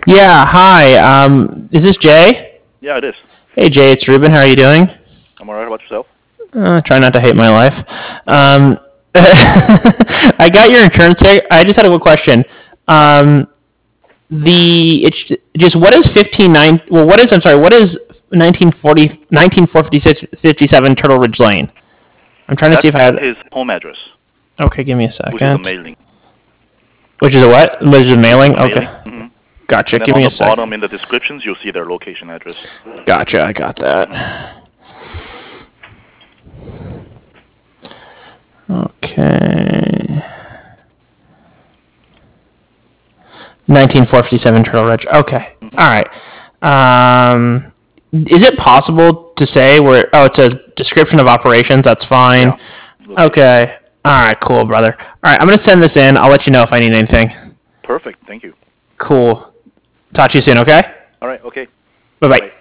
Yeah, hi. Is this Jay? Yeah, it is. Hey, Jay, it's Ruben. How are you doing? I'm alright about yourself. Try not to hate my life. No worries. I got your insurance check. I just had a quick question. Um, it's just what is 159? Well, what is I'm sorry. What is 1957 Turtle Ridge Lane? I'm trying to see That's if I had. his home address, Okay, give me a which is a second. mailing. Which is a what? Which is a Which is mailing? a mailing. Okay, gotcha. And then Give on me a the bottom second. in the descriptions, you'll see their location address. Gotcha. I got that. Okay. 1957 Turtle Ridge. Okay. All right. Is it possible to say where? Oh, it says description of operations. That's fine. Yeah. Location. Okay. All right. Cool, brother. All right. I'm gonna send this in. I'll let you know if I need anything. Perfect. Thank you. Cool. Talk to you soon. Okay. All right. Okay. Bye bye. Bye.